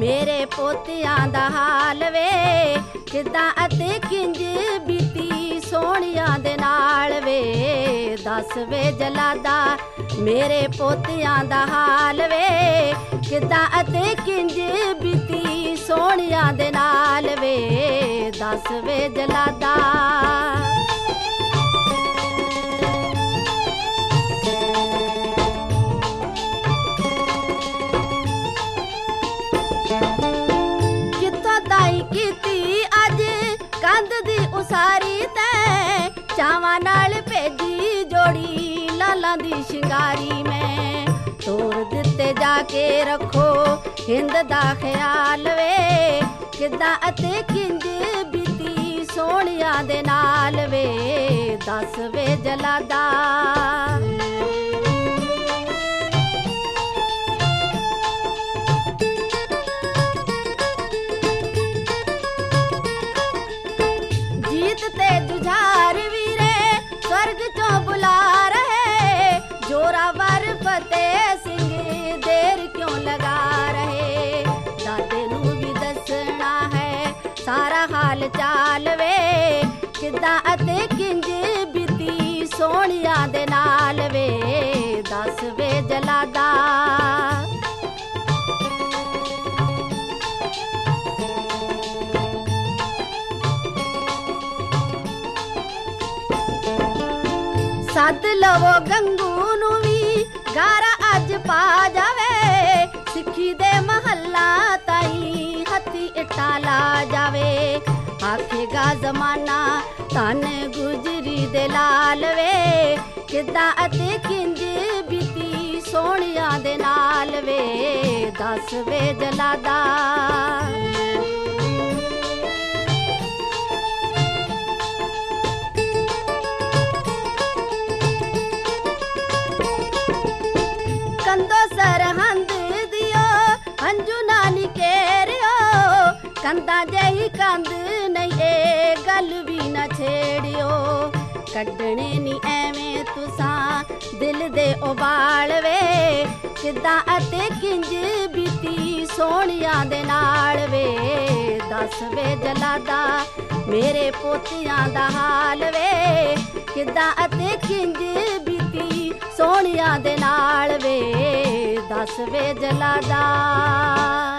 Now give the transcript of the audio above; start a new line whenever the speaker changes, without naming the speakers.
मेरे पोतियां दा हाल वे किदां अते किंज बीती सोहणियां दे नाल वे। दस वे जलादा मेरे पोतियां दा हाल वे किदां अते किंज बीती सोहणियां दे नाल वे। दस वे जलादा कंध दी उसारी तै चावां नाल भेजी जोड़ी लालां दी शिंगारी में। तोर दिते जाके रखो हिंद दा ख्याल वे किदां अते किंज बीती सोहणियां दे नाल वे। दस वे जलादा ते जुझार वीरे स्वर्ग चों बुला रहे जोरावर फतेह सिंह देर क्यों लगा रहे। दादे नू भी दसना है सारा हाल चाल वे किदां अते किंज बीती सोहणियां दे नाल वे। दस वे जलादा सद लवो गंगू नू भी गारा अज पा जावे सिक्खी दे महल्ला ताई हथी इट्टा ला जावे। आखेगा जमाना धन गुजरी दे लाल वे किदां अते किंज बीती सोहणियां दे नाल वे। दस वे जलादा कंदो सरहंद दियो हंजू नानी केरियो कंदा जही कंद नहीं ए गल भी न छेड़ियो। कड्डने नी एवें तुसां दिल दे उबाल वे किदां अते किंज बीती सोहणियां दे नाल वे। दस वे जलादा मेरे पोतियां दा हाल वे किदां अते किंज बीती सोहणियां दे नाल वे। दस वे जलादा।